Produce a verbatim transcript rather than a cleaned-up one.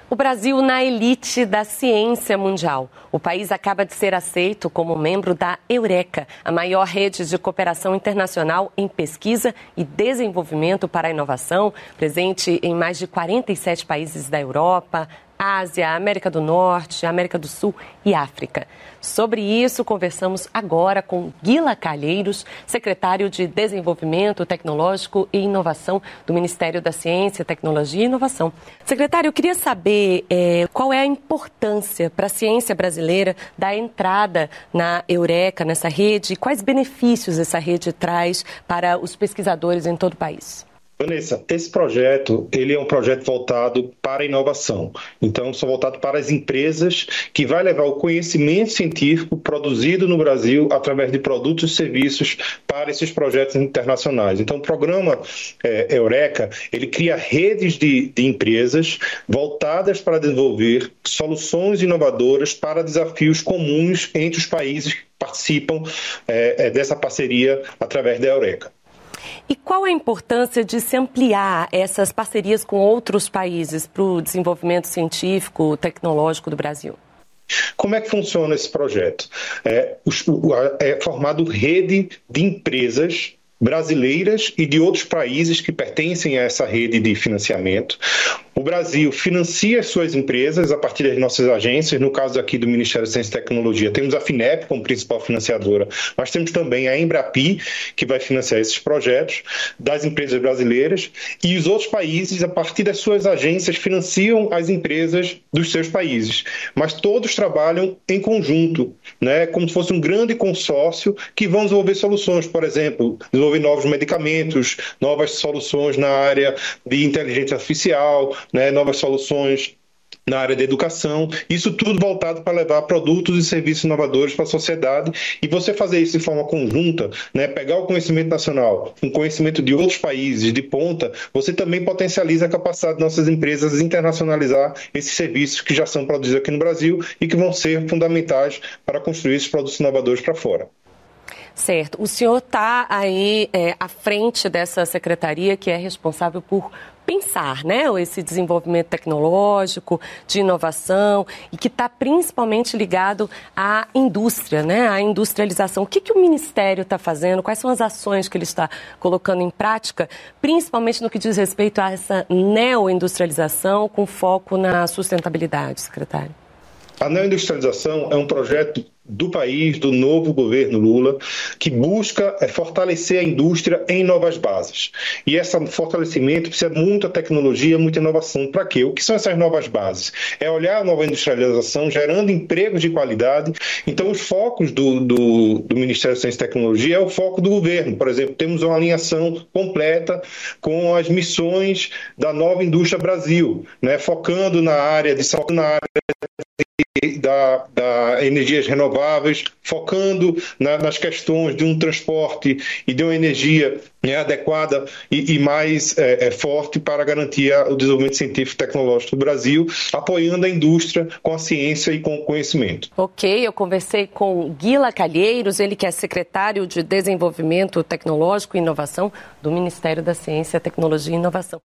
O Brasil na elite da ciência mundial. O país acaba de ser aceito como membro da Eureka, a maior rede de cooperação internacional em pesquisa e desenvolvimento para a inovação, presente em mais de quarenta e sete países da Europa, Ásia, América do Norte, América do Sul e África. Sobre isso, conversamos agora com Guila Calheiros, secretário de Desenvolvimento Tecnológico e Inovação do Ministério da Ciência, Tecnologia e Inovação. Secretário, eu queria saber é, qual é a importância para a ciência brasileira da entrada na Eureka, nessa rede, e quais benefícios essa rede traz para os pesquisadores em todo o país. Vanessa, esse projeto ele é um projeto voltado para a inovação. Então, são voltado para as empresas que vai levar o conhecimento científico produzido no Brasil através de produtos e serviços para esses projetos internacionais. Então, o programa é, Eureka, ele cria redes de, de empresas voltadas para desenvolver soluções inovadoras para desafios comuns entre os países que participam é, é, dessa parceria através da Eureka. E qual a importância de se ampliar essas parcerias com outros países para o desenvolvimento científico, tecnológico do Brasil? Como é que funciona esse projeto? É, é formado rede de empresas brasileiras e de outros países que pertencem a essa rede de financiamento. O Brasil financia as suas empresas a partir das nossas agências, no caso aqui do Ministério da Ciência e Tecnologia, temos a FINEP como principal financiadora, mas temos também a Embrapi, que vai financiar esses projetos das empresas brasileiras, e os outros países, a partir das suas agências, financiam as empresas dos seus países. Mas todos trabalham em conjunto, né, como se fosse um grande consórcio que vão desenvolver soluções, por exemplo, desenvolver novos medicamentos, novas soluções na área de inteligência artificial, né, novas soluções na área da educação, isso tudo voltado para levar produtos e serviços inovadores para a sociedade, e você fazer isso de forma conjunta, né, pegar o conhecimento nacional, o conhecimento de outros países de ponta, você também potencializa a capacidade de nossas empresas de internacionalizar esses serviços que já são produzidos aqui no Brasil e que vão ser fundamentais para construir esses produtos inovadores para fora. Certo. O senhor está aí é, à frente dessa secretaria que é responsável por pensar, né, esse desenvolvimento tecnológico, de inovação, e que está principalmente ligado à indústria, né, à industrialização. O que, que o Ministério está fazendo? Quais são as ações que ele está colocando em prática, principalmente no que diz respeito a essa neoindustrialização com foco na sustentabilidade, secretário? A neoindustrialização é um projeto do país, do novo governo Lula, que busca é, fortalecer a indústria em novas bases. E esse fortalecimento precisa de muita tecnologia, muita inovação. Para quê? O que são essas novas bases? É olhar a nova industrialização, gerando empregos de qualidade. Então, os focos do, do, do Ministério da Ciência e Tecnologia é o foco do governo. Por exemplo, temos uma alinhação completa com as missões da nova indústria Brasil, né? Focando na área de saúde, na área Da, da energias renováveis, focando na, nas questões de um transporte e de uma energia, né, adequada e, e mais é, é, forte para garantir o desenvolvimento científico e tecnológico do Brasil, apoiando a indústria com a ciência e com o conhecimento. Ok, eu conversei com Guila Calheiros, ele que é secretário de Desenvolvimento Tecnológico e Inovação do Ministério da Ciência, Tecnologia e Inovação.